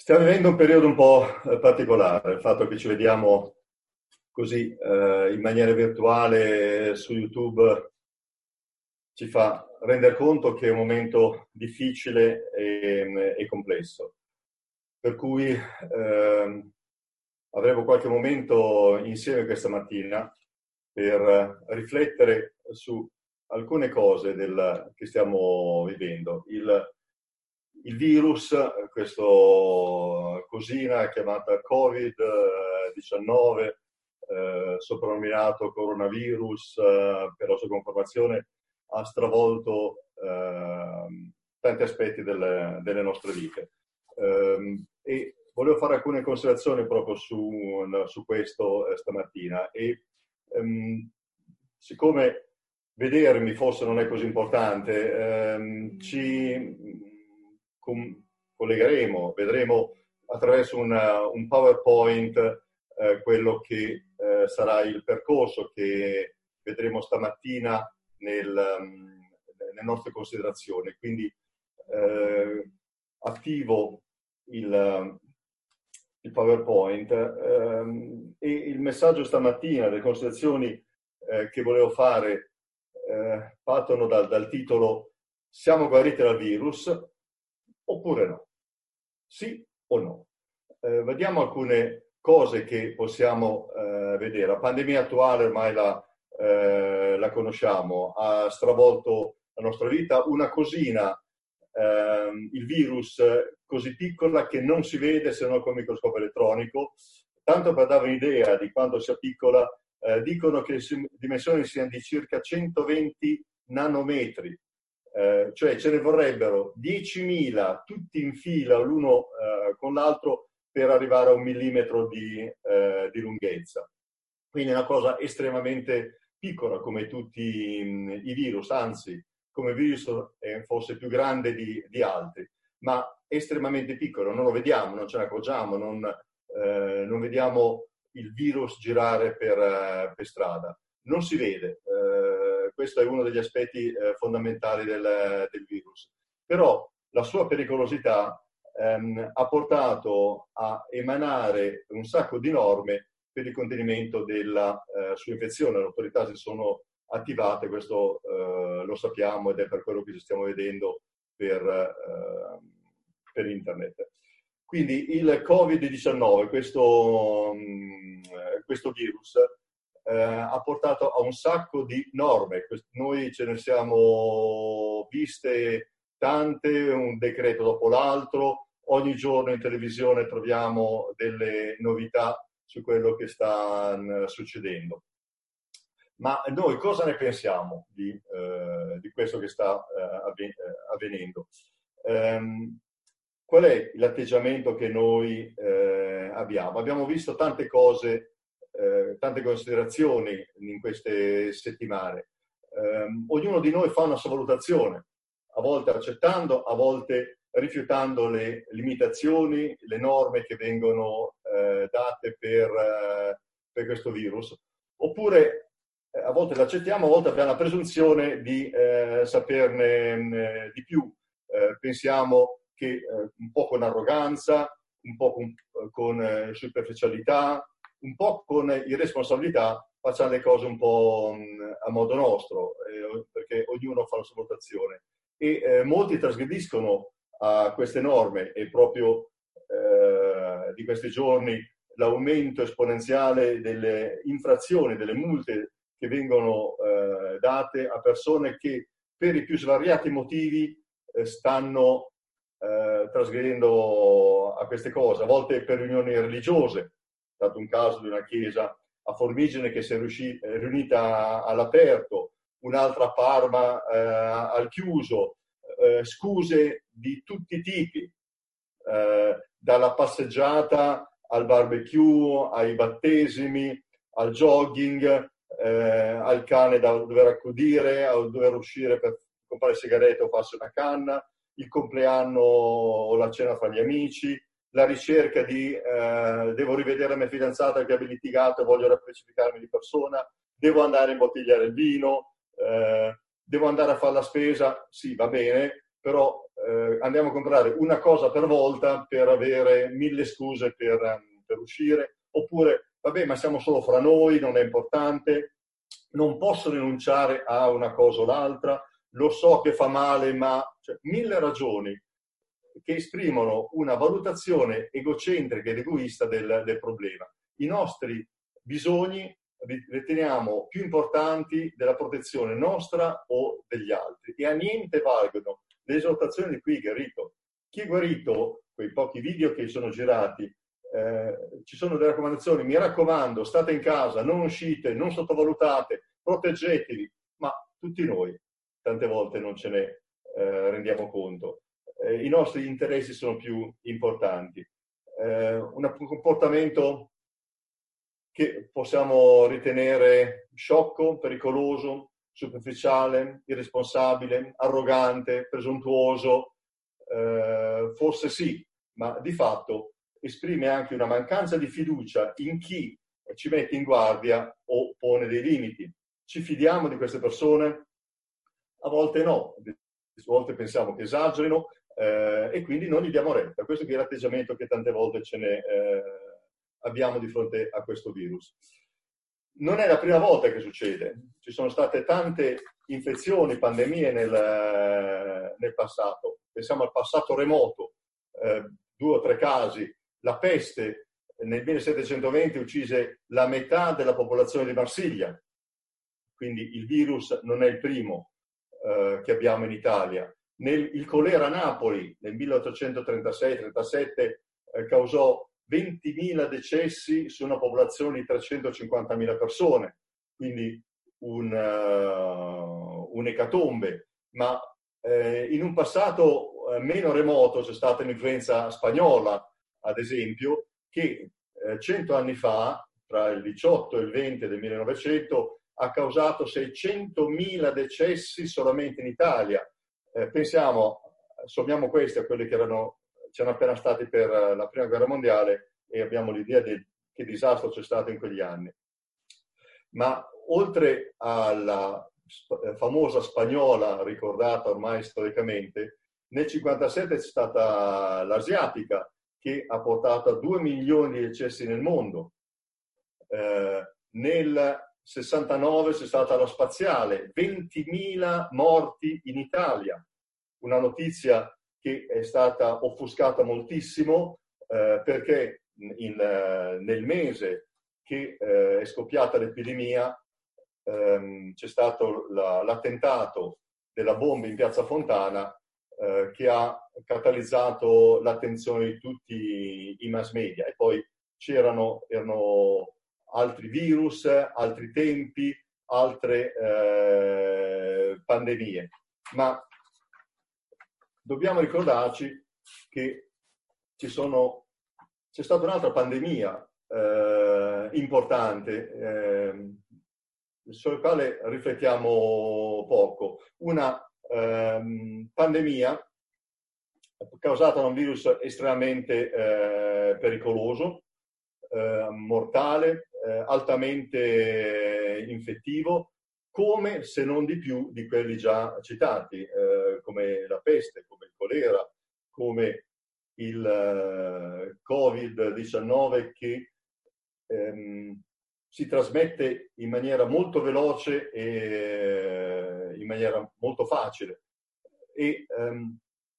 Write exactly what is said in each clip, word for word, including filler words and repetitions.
Stiamo vivendo un periodo un po' particolare, il fatto che ci vediamo così eh, in maniera virtuale su YouTube ci fa rendere conto che è un momento difficile e, e complesso. Per cui eh, avremo qualche momento insieme questa mattina per riflettere su alcune cose del, che stiamo vivendo. Il, il virus, questa cosina chiamata covid diciannove, eh, soprannominato coronavirus eh, per la sua conformazione, ha stravolto eh, tanti aspetti delle, delle nostre vite. Eh, e volevo fare alcune considerazioni proprio su, su questo eh, stamattina. E ehm, siccome vedermi forse non è così importante, ehm, ci com- collegheremo, vedremo attraverso una, un PowerPoint eh, quello che eh, sarà il percorso che vedremo stamattina nel, um, nelle nostre considerazioni. Quindi eh, attivo il, il PowerPoint ehm, e il messaggio stamattina, le considerazioni eh, che volevo fare eh, partono dal, dal titolo: siamo guariti dal virus oppure no? Sì o no? Eh, vediamo alcune cose che possiamo eh, vedere. La pandemia attuale ormai la, eh, la conosciamo, ha stravolto la nostra vita. Una cosina, ehm, il virus, così piccola che non si vede se non col microscopio elettronico. Tanto per dare un'idea di quanto sia piccola, eh, dicono che le dimensioni siano di circa centoventi nanometri. Eh, cioè ce ne vorrebbero diecimila tutti in fila l'uno eh, con l'altro per arrivare a un millimetro di, eh, di lunghezza. Quindi è una cosa estremamente piccola come tutti mh, i virus, anzi come il virus è forse più grande di, di altri, ma estremamente piccolo, non lo vediamo, non ce ne accorgiamo, non, eh, non vediamo il virus girare per, uh, per strada, non si vede. Eh, questo è uno degli aspetti eh, fondamentali del, del virus. Però la sua pericolosità ehm, ha portato a emanare un sacco di norme per il contenimento della eh, sua infezione. Le autorità si sono attivate, questo eh, lo sappiamo ed è per quello che ci stiamo vedendo per, eh, per internet. Quindi il covid diciannove, questo, mh, questo virus, eh, ha portato a un sacco di norme. Noi ce ne siamo viste tante, un decreto dopo l'altro. Ogni giorno in televisione troviamo delle novità su quello che sta mh, succedendo. Ma noi cosa ne pensiamo di, eh, di questo che sta eh, avvenendo? Um, qual è l'atteggiamento che noi eh, abbiamo? Abbiamo visto tante cose, eh, tante considerazioni in queste settimane. Um, ognuno di noi fa una sua valutazione, a volte accettando, a volte rifiutando le limitazioni, le norme che vengono eh, date per, eh, per questo virus. Oppure a volte l'accettiamo, a volte abbiamo la presunzione di eh, saperne mh, di più. Eh, pensiamo che eh, un po' con arroganza, un po' con, con eh, superficialità, un po' con irresponsabilità facciamo le cose un po' mh, a modo nostro, eh, perché ognuno fa la sua valutazione. E eh, molti trasgrediscono a queste norme e proprio eh, di questi giorni l'aumento esponenziale delle infrazioni, delle multe che vengono eh, date a persone che per i più svariati motivi eh, stanno eh, trasgredendo a queste cose, a volte per riunioni religiose. È stato un caso di una chiesa a Formigine che si è riuscita, è riunita all'aperto, un'altra a Parma eh, al chiuso, eh, scuse di tutti i tipi, eh, dalla passeggiata al barbecue, ai battesimi, al jogging, eh, al cane da dover accudire, a dover uscire per comprare sigarette o farsi una canna, il compleanno o la cena fra gli amici, la ricerca di eh, devo rivedere la mia fidanzata che abbia litigato e voglio rappacificarmi di persona, devo andare a imbottigliare il vino, eh, devo andare a fare la spesa, sì va bene, però eh, andiamo a comprare una cosa per volta per avere mille scuse per, per uscire, oppure vabbè, ma siamo solo fra noi, non è importante, non posso rinunciare a una cosa o l'altra, lo so che fa male, ma cioè, mille ragioni che esprimono una valutazione egocentrica ed egoista del, del problema. I nostri bisogni riteniamo più importanti della protezione nostra o degli altri, e a niente valgono le esortazioni di cui guarito. Chi è guarito, quei pochi video che sono girati, eh, ci sono delle raccomandazioni: mi raccomando, state in casa, non uscite, non sottovalutate, proteggetevi, ma tutti noi tante volte non ce ne eh, rendiamo conto. Eh, I nostri interessi sono più importanti. Eh, un comportamento che possiamo ritenere sciocco, pericoloso, superficiale, irresponsabile, arrogante, presuntuoso, eh, forse sì, ma di fatto esprime anche una mancanza di fiducia in chi ci mette in guardia o pone dei limiti. Ci fidiamo di queste persone? A volte no, a volte pensiamo che esagerino eh, e quindi non gli diamo retta. Questo è l'atteggiamento che tante volte ce ne eh, abbiamo di fronte a questo virus. Non è la prima volta che succede, ci sono state tante infezioni, pandemie nel, nel passato. Pensiamo al passato remoto, eh, due o tre casi. La peste nel millesettecentoventi uccise la metà della popolazione di Marsiglia, quindi il virus non è il primo eh, che abbiamo in Italia. Nel, il colera a Napoli nel milleottocentotrentasei trentasette eh, causò ventimila decessi su una popolazione di trecentocinquantamila persone, quindi un, uh, un'ecatombe. Ma eh, in un passato eh, meno remoto c'è stata l'influenza spagnola, ad esempio, che cento eh, anni fa, tra il diciotto e il venti del millenovecento, ha causato seicentomila decessi solamente in Italia. Eh, pensiamo, sommiamo questi a quelli che erano c'erano appena stati per la prima guerra mondiale e abbiamo l'idea di che disastro c'è stato in quegli anni. Ma oltre alla famosa spagnola, ricordata ormai storicamente, nel cinquantasette c'è stata l'asiatica, che ha portato a due milioni di decessi nel mondo. Eh, nel sessantanove c'è stata la spaziale, ventimila morti in Italia, una notizia che è stata offuscata moltissimo eh, perché in, eh, nel mese che eh, è scoppiata l'epidemia ehm, c'è stato la, l'attentato della bomba in Piazza Fontana eh, che ha catalizzato l'attenzione di tutti i mass media, e poi c'erano erano altri virus, altri tempi, altre eh, pandemie. Ma dobbiamo ricordarci che ci sono, c'è stata un'altra pandemia eh, importante, eh, sulla quale riflettiamo poco. Una eh, pandemia causata da un virus estremamente eh, pericoloso, eh, mortale, eh, altamente infettivo, come se non di più di quelli già citati, eh, come la peste, come il colera, come il eh, covid diciannove, che ehm, si trasmette in maniera molto veloce e eh, in maniera molto facile. E ehm,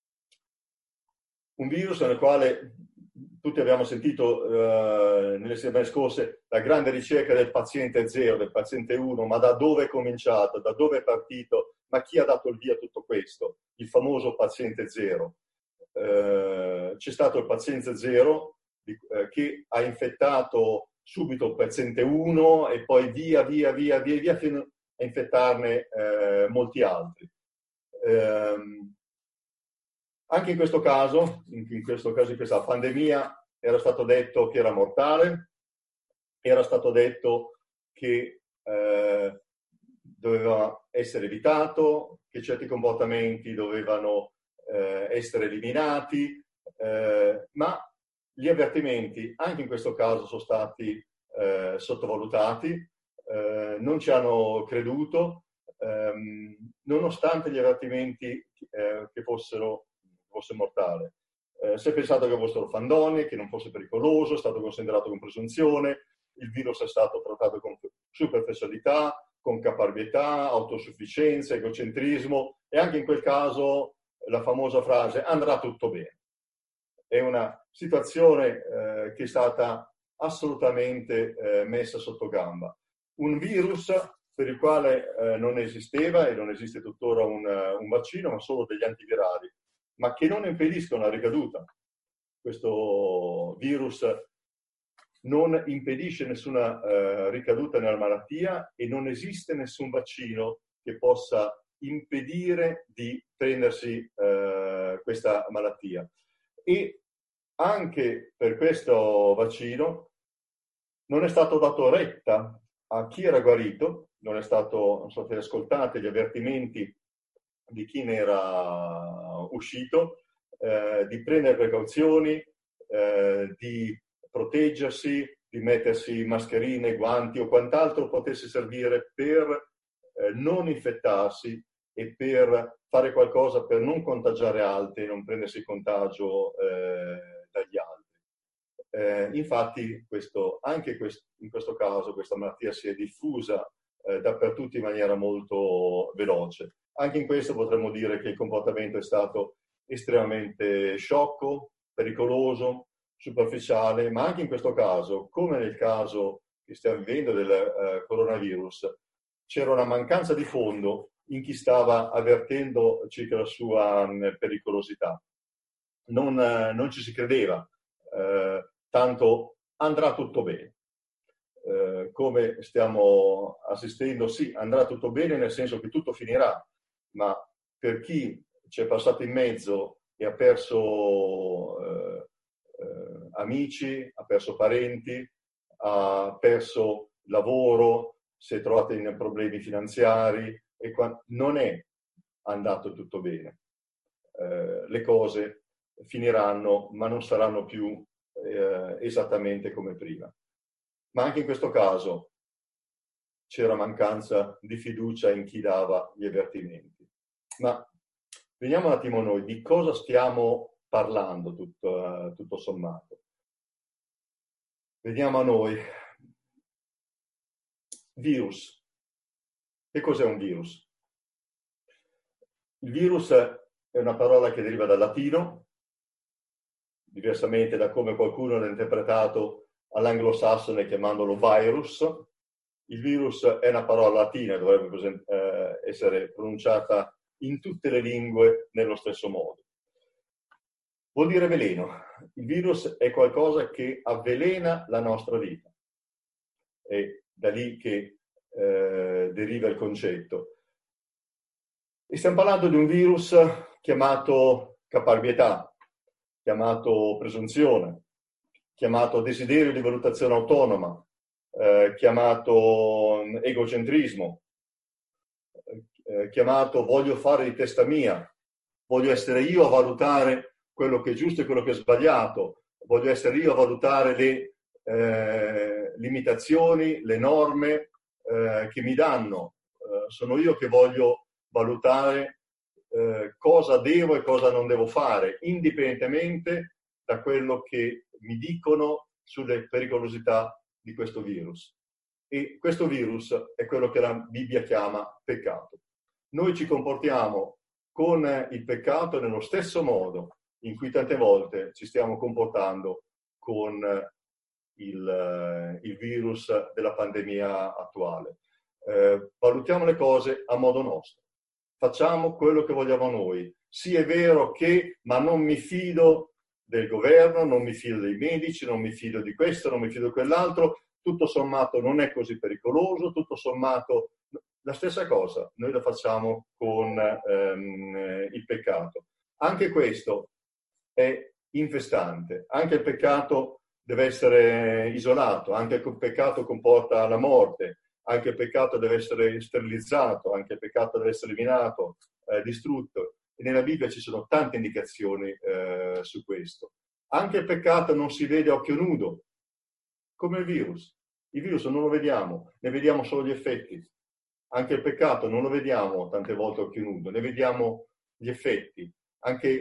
un virus nel quale tutti abbiamo sentito eh, nelle settimane scorse la grande ricerca del paziente zero, del paziente uno, ma da dove è cominciato, da dove è partito, ma chi ha dato il via a tutto questo? Il famoso paziente zero. Eh, c'è stato il paziente zero di, eh, che ha infettato subito il paziente uno e poi via, via, via, via, via fino a infettarne eh, molti altri. Eh, Anche in questo caso, in questo caso, in questa pandemia, era stato detto che era mortale, era stato detto che eh, doveva essere evitato, che certi comportamenti dovevano eh, essere eliminati, eh, ma gli avvertimenti anche in questo caso sono stati eh, sottovalutati, eh, non ci hanno creduto, ehm, nonostante gli avvertimenti eh, che fossero fosse mortale. Eh, si è pensato che fossero fandonie, che non fosse pericoloso, è stato considerato con presunzione, il virus è stato trattato con superficialità, con caparbietà, autosufficienza, egocentrismo, e anche in quel caso la famosa frase andrà tutto bene. È una situazione eh, che è stata assolutamente eh, messa sotto gamba. Un virus per il quale eh, non esisteva e non esiste tuttora un, un vaccino, ma solo degli antivirali, ma che non impediscono la ricaduta. Questo virus non impedisce nessuna eh, ricaduta nella malattia e non esiste nessun vaccino che possa impedire di prendersi eh, questa malattia. E anche per questo vaccino non è stato dato retta a chi era guarito, non è stato, non sono stati ascoltati gli avvertimenti di chi ne era uscito, eh, di prendere precauzioni, eh, di proteggersi, di mettersi mascherine, guanti o quant'altro potesse servire per eh, non infettarsi e per fare qualcosa per non contagiare altri e non prendersi il contagio eh, dagli altri. Eh, infatti questo, anche quest, in questo caso questa malattia si è diffusa eh, dappertutto in maniera molto veloce. Anche in questo potremmo dire che il comportamento è stato estremamente sciocco, pericoloso, superficiale, ma anche in questo caso, come nel caso che stiamo vivendo del eh, coronavirus, c'era una mancanza di fondo in chi stava avvertendo circa la sua mh, pericolosità. Non, eh, non ci si credeva, eh, tanto andrà tutto bene. Eh, come stiamo assistendo, sì, andrà tutto bene nel senso che tutto finirà, ma per chi ci è passato in mezzo e ha perso eh, eh, amici, ha perso parenti, ha perso lavoro, si è trovato in problemi finanziari e qua, non è andato tutto bene. Eh, le cose finiranno, ma non saranno più eh, esattamente come prima. Ma anche in questo caso c'era mancanza di fiducia in chi dava gli avvertimenti. Ma veniamo un attimo noi, di cosa stiamo parlando tutto, uh, tutto sommato. Veniamo a noi. Virus. Che cos'è un virus? Il virus è una parola che deriva dal latino, diversamente da come qualcuno l'ha interpretato all'anglosassone chiamandolo virus. Il virus è una parola latina, dovrebbe eh, essere pronunciata in tutte le lingue nello stesso modo. Vuol dire veleno. Il virus è qualcosa che avvelena la nostra vita. È da lì che eh, deriva il concetto. E stiamo parlando di un virus chiamato caparbietà, chiamato presunzione, chiamato desiderio di valutazione autonoma, eh, chiamato egocentrismo, eh, chiamato voglio fare di testa mia, voglio essere io a valutare quello che è giusto e quello che è sbagliato, voglio essere io a valutare le eh, limitazioni, le norme eh, che mi danno, eh, sono io che voglio valutare eh, cosa devo e cosa non devo fare, indipendentemente da quello che mi dicono sulle pericolosità di questo virus. E questo virus è quello che la Bibbia chiama peccato. Noi ci comportiamo con il peccato nello stesso modo in cui tante volte ci stiamo comportando con il, il virus della pandemia attuale. Eh, valutiamo le cose a modo nostro. Facciamo quello che vogliamo noi. Sì, è vero che, ma non mi fido del governo, non mi fido dei medici, non mi fido di questo, non mi fido di quell'altro, tutto sommato non è così pericoloso, tutto sommato la stessa cosa noi la facciamo con ehm, il peccato. Anche questo è infestante, anche il peccato deve essere isolato, anche il peccato comporta la morte, anche il peccato deve essere sterilizzato, anche il peccato deve essere eliminato, eh, distrutto. E nella Bibbia ci sono tante indicazioni eh, su questo. Anche il peccato non si vede a occhio nudo, come il virus. Il virus non lo vediamo, ne vediamo solo gli effetti. Anche il peccato non lo vediamo tante volte a occhio nudo, ne vediamo gli effetti. Anche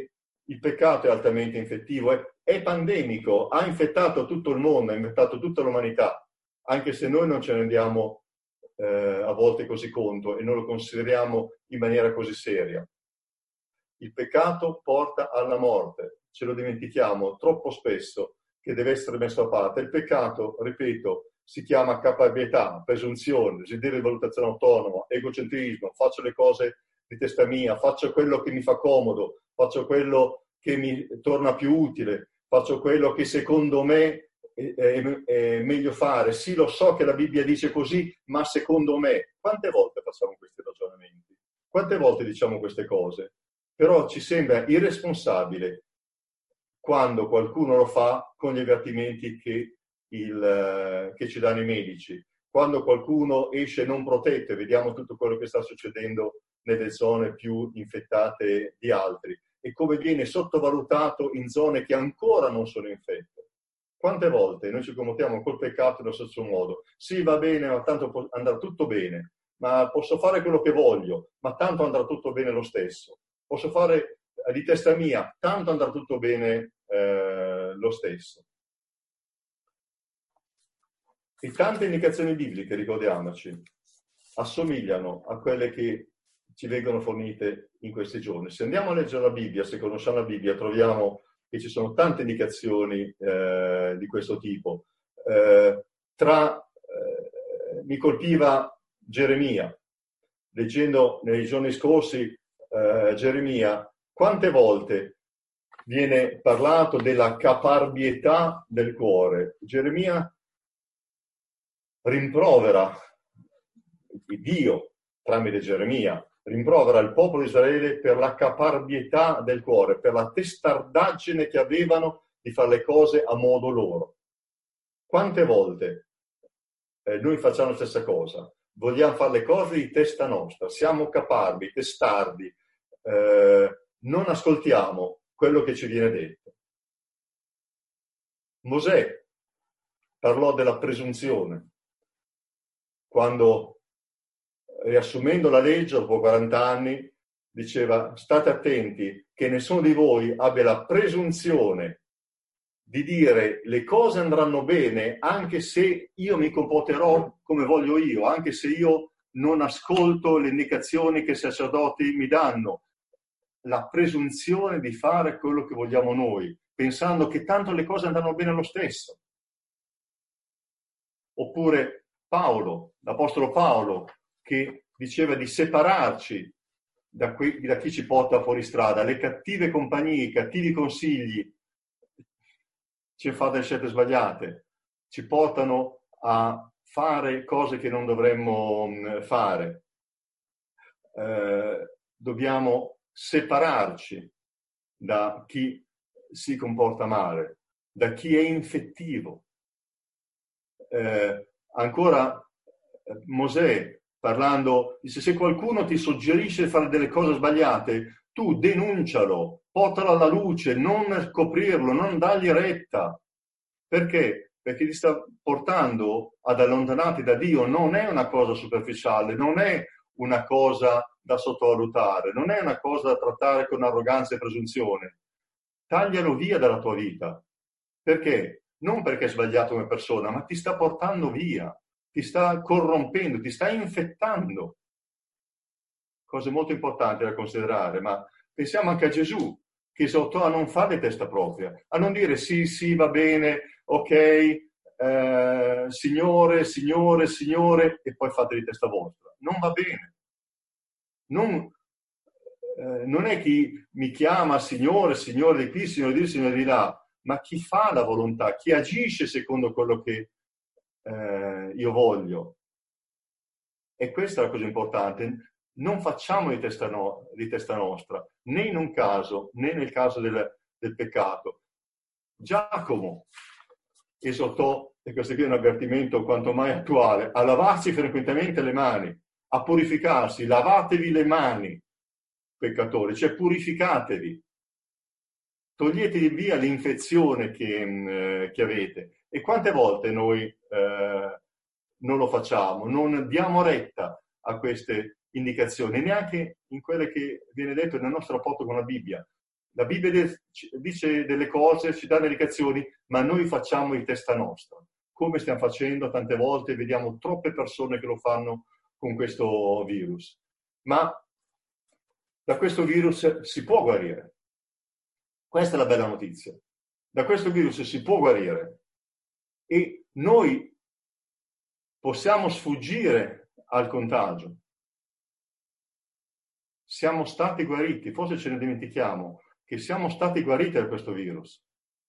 Il peccato è altamente infettivo, è, è pandemico, ha infettato tutto il mondo, ha infettato tutta l'umanità, anche se noi non ce ne rendiamo eh, a volte così conto e non lo consideriamo in maniera così seria. Il peccato porta alla morte, ce lo dimentichiamo troppo spesso che deve essere messo a parte. Il peccato, ripeto, si chiama caparbietà, presunzione, desiderio di valutazione autonoma, egocentrismo, faccio le cose di testa mia, faccio quello che mi fa comodo, faccio quello che mi torna più utile, faccio quello che secondo me è, è, è meglio fare. Sì, lo so che la Bibbia dice così, ma secondo me. Quante volte facciamo questi ragionamenti? Quante volte diciamo queste cose? Però ci sembra irresponsabile quando qualcuno lo fa con gli avvertimenti che, il, che ci danno i medici. Quando qualcuno esce non protetto, e vediamo tutto quello che sta succedendo nelle zone più infettate di altri, e come viene sottovalutato in zone che ancora non sono infette. Quante volte noi ci comportiamo col peccato nello stesso modo? Sì, va bene, ma tanto andrà tutto bene, ma posso fare quello che voglio, ma tanto andrà tutto bene lo stesso. Posso fare di testa mia, tanto andrà tutto bene eh, lo stesso. E tante indicazioni bibliche, ricordiamoci, assomigliano a quelle che ci vengono fornite in questi giorni. Se andiamo a leggere la Bibbia, se conosciamo la Bibbia, troviamo che ci sono tante indicazioni eh, di questo tipo. Eh, tra, eh, mi colpiva Geremia, leggendo nei giorni scorsi eh, Geremia, quante volte viene parlato della caparbietà del cuore. Geremia rimprovera Dio, tramite Geremia, rimprovera il popolo di Israele per la caparbietà del cuore, per la testardaggine che avevano di fare le cose a modo loro. Quante volte eh, noi facciamo la stessa cosa? Vogliamo fare le cose di testa nostra, siamo caparbi, testardi, eh, non ascoltiamo quello che ci viene detto. Mosè parlò della presunzione, quando, riassumendo la legge, dopo quaranta anni, diceva: state attenti che nessuno di voi abbia la presunzione di dire le cose andranno bene anche se io mi comporterò come voglio io, anche se io non ascolto le indicazioni che i sacerdoti mi danno. La presunzione di fare quello che vogliamo noi, pensando che tanto le cose andranno bene lo stesso. Oppure Paolo, l'apostolo Paolo, che diceva di separarci da, qui, da chi ci porta fuori strada. Le cattive compagnie, i cattivi consigli ci fanno delle scelte sbagliate, ci portano a fare cose che non dovremmo fare. Eh, dobbiamo separarci da chi si comporta male, da chi è infettivo. Eh, ancora Mosè, parlando, dice: se qualcuno ti suggerisce di fare delle cose sbagliate, tu denuncialo, portalo alla luce, non coprirlo, non dargli retta. Perché? Perché ti sta portando ad allontanarti da Dio. Non è una cosa superficiale, non è una cosa da sottovalutare, non è una cosa da trattare con arroganza e presunzione. Taglialo via dalla tua vita. Perché? Non perché è sbagliato come persona, ma ti sta portando via, ti sta corrompendo, ti sta infettando. Cose molto importanti da considerare, ma pensiamo anche a Gesù, che esortò a non fare di testa propria, a non dire sì, sì, va bene, ok, eh, signore, signore, signore, e poi fate di testa vostra. Non va bene. Non, eh, non è chi mi chiama signore, signore di qui, signore di lì, signore di là, ma chi fa la volontà, chi agisce secondo quello che eh, io voglio. E questa è la cosa importante. Non facciamo di testa, no, di testa nostra, né in un caso, né nel caso del, del peccato. Giacomo esortò, e questo qui è un avvertimento quanto mai attuale, a lavarsi frequentemente le mani, a purificarsi. Lavatevi le mani, peccatori, cioè purificatevi. Toglietevi via l'infezione che, eh, che avete. E quante volte noi eh, non lo facciamo, non diamo retta a queste indicazioni, neanche in quelle che viene detto nel nostro rapporto con la Bibbia. La Bibbia dice delle cose, ci dà delle indicazioni, ma noi facciamo di testa nostra, come stiamo facendo tante volte, vediamo troppe persone che lo fanno con questo virus. Ma da questo virus si può guarire. Questa è la bella notizia. Da questo virus si può guarire e noi possiamo sfuggire al contagio. Siamo stati guariti, forse ce ne dimentichiamo, che siamo stati guariti da questo virus.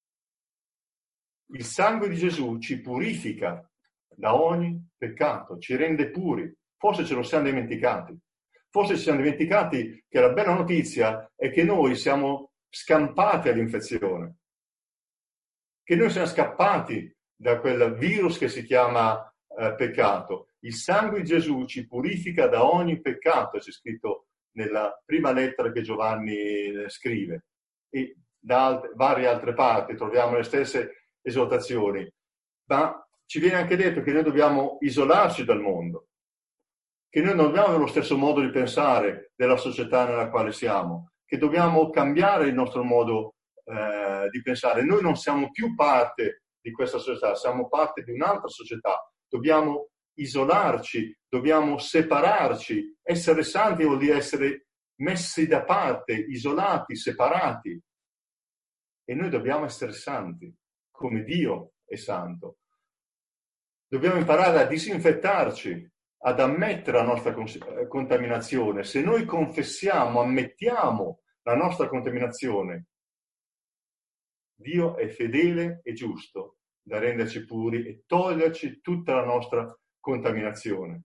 Il sangue di Gesù ci purifica da ogni peccato, ci rende puri. Forse ce lo siamo dimenticati. Forse ci siamo dimenticati che la bella notizia è che noi siamo scampati all'infezione, che noi siamo scappati da quel virus che si chiama eh, peccato. Il sangue di Gesù ci purifica da ogni peccato, c'è scritto nella prima lettera che Giovanni scrive, e da alt- varie altre parti troviamo le stesse esortazioni, ma ci viene anche detto che noi dobbiamo isolarci dal mondo, che noi non dobbiamo avere lo stesso modo di pensare della società nella quale siamo, che dobbiamo cambiare il nostro modo eh, di pensare. Noi non siamo più parte di questa società, siamo parte di un'altra società, dobbiamo isolarci, dobbiamo separarci. Essere santi vuol dire essere messi da parte, isolati, separati. E noi dobbiamo essere santi, come Dio è santo. Dobbiamo imparare a disinfettarci, ad ammettere la nostra contaminazione. Se noi confessiamo, ammettiamo la nostra contaminazione, Dio è fedele e giusto da renderci puri e toglierci tutta la nostra contaminazione.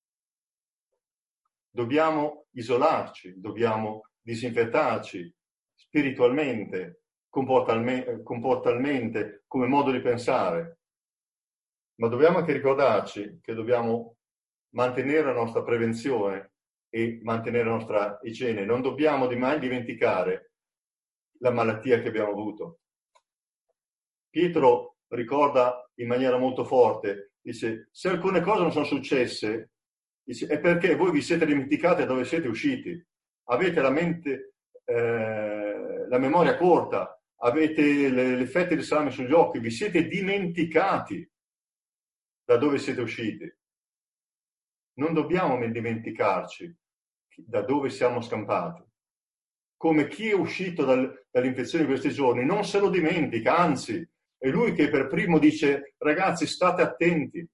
Dobbiamo isolarci, dobbiamo disinfettarci spiritualmente, comportalmente, comportalmente, come modo di pensare. Ma dobbiamo anche ricordarci che dobbiamo mantenere la nostra prevenzione e mantenere la nostra igiene. Non dobbiamo mai dimenticare la malattia che abbiamo avuto. Pietro ricorda in maniera molto forte, dice, se alcune cose non sono successe, dice, è perché voi vi siete dimenticati da dove siete usciti. Avete la mente, eh, la memoria corta, avete le, le fette di salame sugli occhi, vi siete dimenticati da dove siete usciti. Non dobbiamo dimenticarci da dove siamo scampati. Come chi è uscito dal, dall'infezione di questi giorni non se lo dimentica, anzi, è lui che per primo dice, ragazzi, state attenti.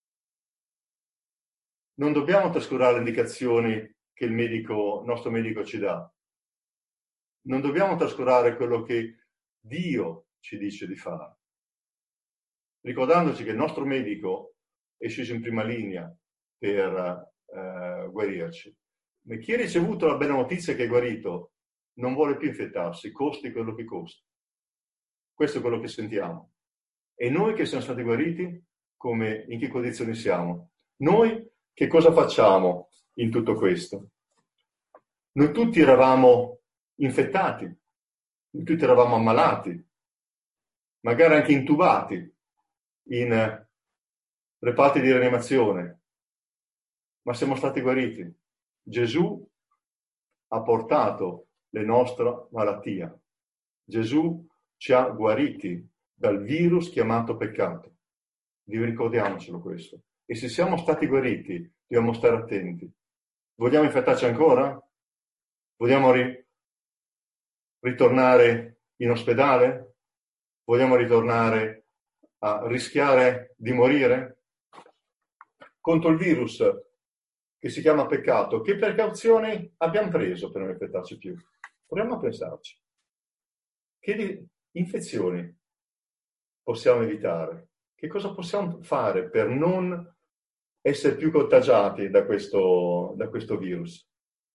Non dobbiamo trascurare le indicazioni che il medico, il nostro medico ci dà. Non dobbiamo trascurare quello che Dio ci dice di fare. Ricordandoci che il nostro medico è sceso in prima linea per eh, guarirci. Ma chi ha ricevuto la bella notizia che è guarito non vuole più infettarsi, costi quello che costa. Questo è quello che sentiamo. E noi che siamo stati guariti, come, in che condizioni siamo? Noi che cosa facciamo in tutto questo? Noi tutti eravamo infettati, noi tutti eravamo ammalati, magari anche intubati in reparti di rianimazione, ma siamo stati guariti. Gesù ha portato le nostre malattie. Gesù ci ha guariti dal virus chiamato peccato. Ricordiamocelo questo. E se siamo stati guariti, dobbiamo stare attenti. Vogliamo infettarci ancora? Vogliamo ri- ritornare in ospedale? Vogliamo ritornare a rischiare di morire? Contro il virus che si chiama peccato, che precauzioni abbiamo preso per non infettarci più? Proviamo a pensarci. Che infezioni possiamo evitare? Che cosa possiamo fare per non essere più contagiati da questo, da questo virus?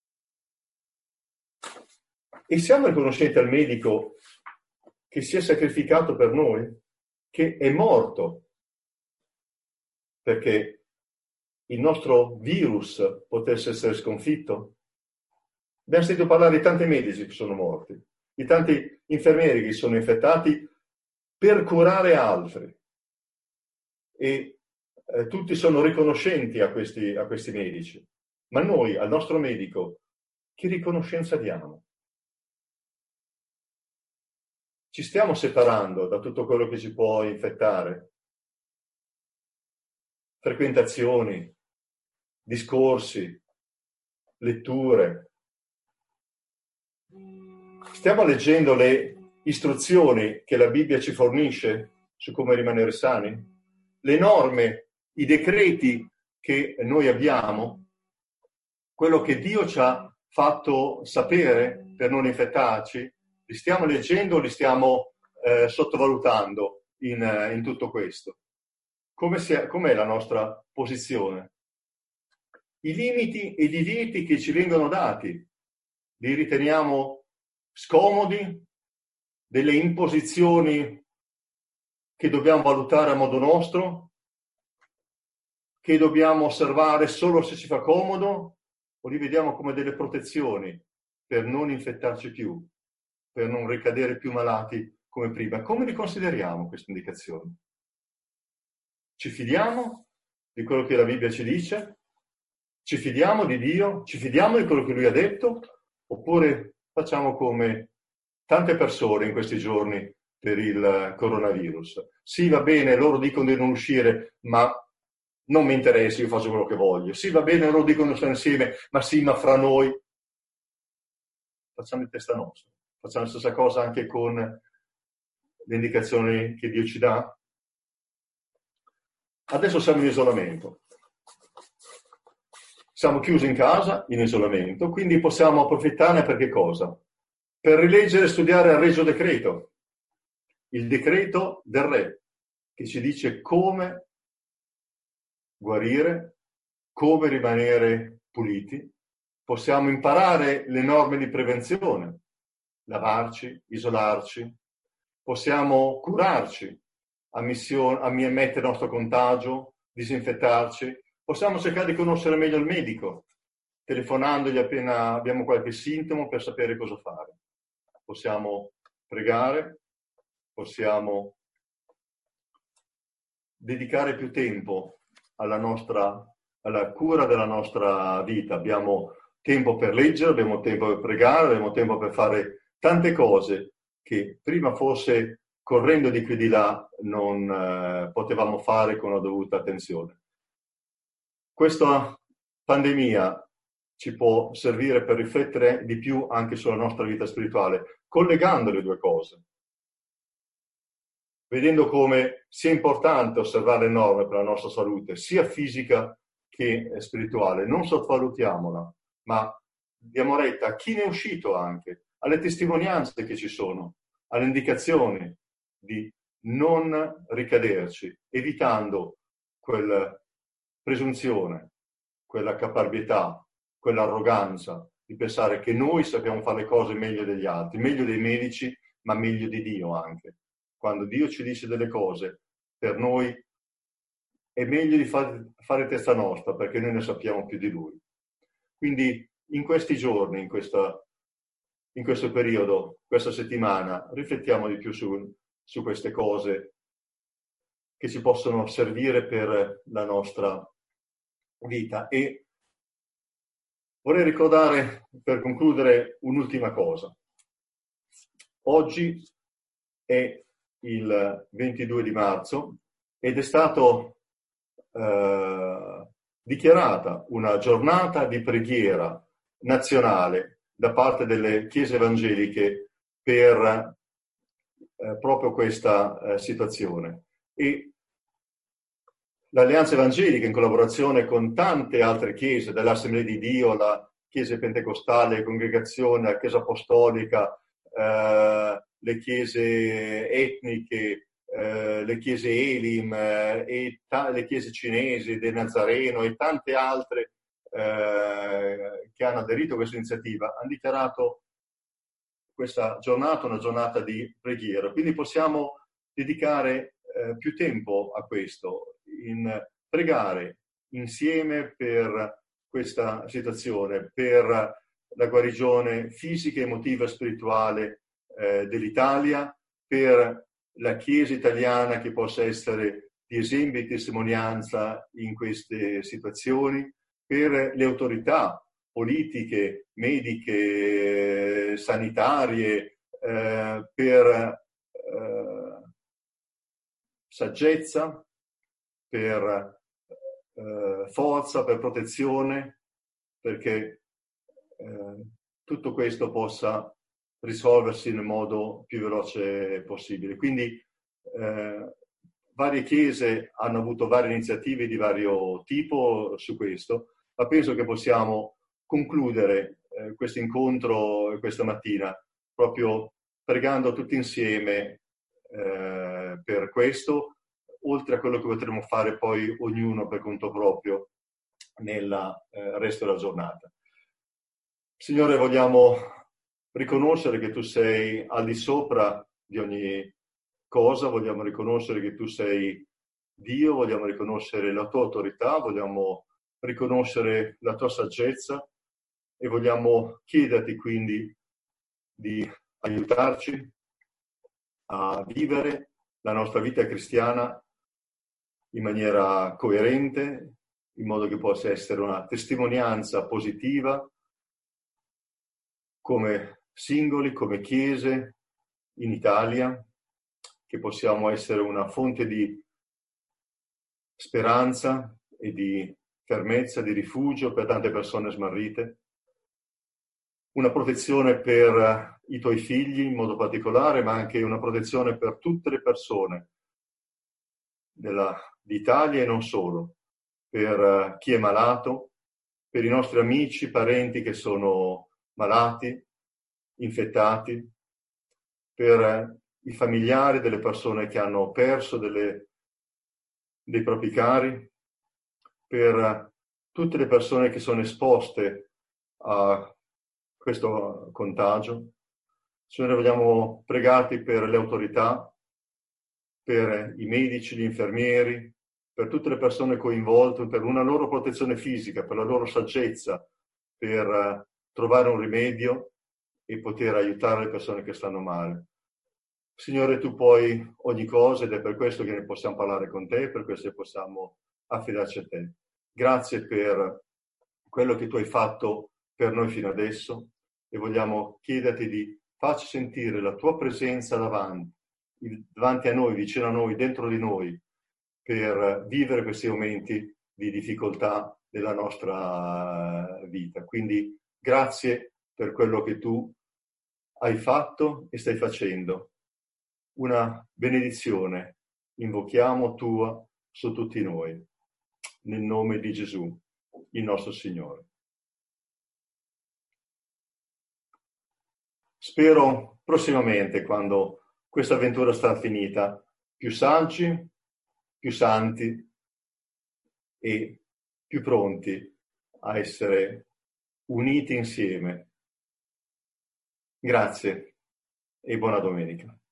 E siamo riconoscenti al medico che si è sacrificato per noi, che è morto perché il nostro virus potesse essere sconfitto? Abbiamo sentito parlare di tanti medici che sono morti, di tanti infermieri che sono infettati per curare altri. E eh, tutti sono riconoscenti a questi, a questi medici. Ma noi, al nostro medico, che riconoscenza diamo? ci stiamo separando da tutto quello che ci può infettare. Frequentazioni, discorsi, letture. Stiamo leggendo le istruzioni che la Bibbia ci fornisce su come rimanere sani? Le norme, i decreti che noi abbiamo, quello che Dio ci ha fatto sapere per non infettarci, li stiamo leggendo, li stiamo eh, sottovalutando in, in tutto questo. Come sia, com'è la nostra posizione? I limiti e i divieti che ci vengono dati, li riteniamo scomodi, delle imposizioni che dobbiamo valutare a modo nostro, che dobbiamo osservare solo se ci fa comodo, o li vediamo come delle protezioni per non infettarci più, per non ricadere più malati come prima? Come li consideriamo queste indicazioni? Ci fidiamo di quello che la Bibbia ci dice? Ci fidiamo di Dio? Ci fidiamo di quello che Lui ha detto? Oppure facciamo come tante persone in questi giorni per il coronavirus? Sì, va bene, loro dicono di non uscire, ma non mi interessa, io faccio quello che voglio. Sì, va bene, loro dicono di stare insieme, ma sì, ma fra noi. Facciamo in testa nostra. Facciamo la stessa cosa anche con le indicazioni che Dio ci dà. Adesso siamo in isolamento. Siamo chiusi in casa, in isolamento, quindi possiamo approfittarne per che cosa? Per rileggere e studiare il Regio Decreto, il decreto del Re, che ci dice come guarire, come rimanere puliti. Possiamo imparare le norme di prevenzione, lavarci, isolarci, possiamo curarci, ammissione, ammettere il nostro contagio, disinfettarci. Possiamo cercare di conoscere meglio il medico, telefonandogli appena abbiamo qualche sintomo per sapere cosa fare. Possiamo pregare, possiamo dedicare più tempo alla nostra, alla cura della nostra vita. Abbiamo tempo per leggere, abbiamo tempo per pregare, abbiamo tempo per fare tante cose che prima forse correndo di qui e di là non eh, potevamo fare con la dovuta attenzione. Questa pandemia ci può servire per riflettere di più anche sulla nostra vita spirituale, collegando le due cose, vedendo come sia importante osservare le norme per la nostra salute, sia fisica che spirituale. Non sottovalutiamola, ma diamo retta a chi ne è uscito anche, alle testimonianze che ci sono, alle indicazioni di non ricaderci, evitando quella presunzione, quella caparbietà, quell'arroganza di pensare che noi sappiamo fare le cose meglio degli altri, meglio dei medici, ma meglio di Dio anche. Quando Dio ci dice delle cose, per noi è meglio di fare, fare testa nostra, perché noi ne sappiamo più di Lui. Quindi in questi giorni, in, questa, in questo periodo, questa settimana, riflettiamo di più su, su queste cose che ci possono servire per la nostra vita. E vorrei ricordare, per concludere, un'ultima cosa. Oggi è il ventidue di marzo ed è stato eh, dichiarata una giornata di preghiera nazionale da parte delle chiese evangeliche per eh, proprio questa eh, situazione. E l'Alleanza Evangelica, in collaborazione con tante altre chiese, dall'Assemblea di Dio, la Chiesa Pentecostale, la Congregazione, la Chiesa Apostolica, eh, le chiese etniche, eh, le chiese Elim, eh, e ta- le chiese cinesi del Nazareno e tante altre eh, che hanno aderito a questa iniziativa, hanno dichiarato questa giornata una giornata di preghiera. Quindi possiamo dedicare eh, più tempo a questo, in pregare insieme per questa situazione, per la guarigione fisica, emotiva e spirituale eh, dell'Italia, per la Chiesa italiana che possa essere di esempio e di testimonianza in queste situazioni, per le autorità politiche, mediche, sanitarie, eh, per eh, saggezza, per eh, forza, per protezione, perché eh, tutto questo possa risolversi nel modo più veloce possibile. Quindi eh, varie chiese hanno avuto varie iniziative di vario tipo su questo, ma penso che possiamo concludere eh, questo incontro questa mattina proprio pregando tutti insieme eh, per questo, oltre a quello che potremo fare poi ognuno per conto proprio nel eh, resto della giornata. Signore, vogliamo riconoscere che tu sei al di sopra di ogni cosa, vogliamo riconoscere che tu sei Dio, vogliamo riconoscere la tua autorità, vogliamo riconoscere la tua saggezza e vogliamo chiederti quindi di aiutarci a vivere la nostra vita cristiana in maniera coerente, in modo che possa essere una testimonianza positiva come singoli, come chiese in Italia, che possiamo essere una fonte di speranza e di fermezza, di rifugio per tante persone smarrite, una protezione per i tuoi figli in modo particolare, ma anche una protezione per tutte le persone della, d'Italia e non solo, per chi è malato, per i nostri amici, parenti che sono malati, infettati, per i familiari delle persone che hanno perso delle, dei propri cari, per tutte le persone che sono esposte a questo contagio. Signore, vogliamo pregarti per le autorità, per i medici, gli infermieri, per tutte le persone coinvolte, per una loro protezione fisica, per la loro saggezza, per trovare un rimedio e poter aiutare le persone che stanno male. Signore, tu puoi ogni cosa ed è per questo che ne possiamo parlare con te, per questo che possiamo affidarci a te. Grazie per quello che tu hai fatto per noi fino adesso e vogliamo chiederti di farci sentire la tua presenza davanti, davanti a noi, vicino a noi, dentro di noi, per vivere questi momenti di difficoltà della nostra vita. Quindi grazie per quello che tu hai fatto e stai facendo. Una benedizione invochiamo tua su tutti noi, nel nome di Gesù, il nostro Signore. Spero prossimamente, quando questa avventura sarà finita, più saggi, più santi e più pronti a essere uniti insieme. Grazie e buona domenica.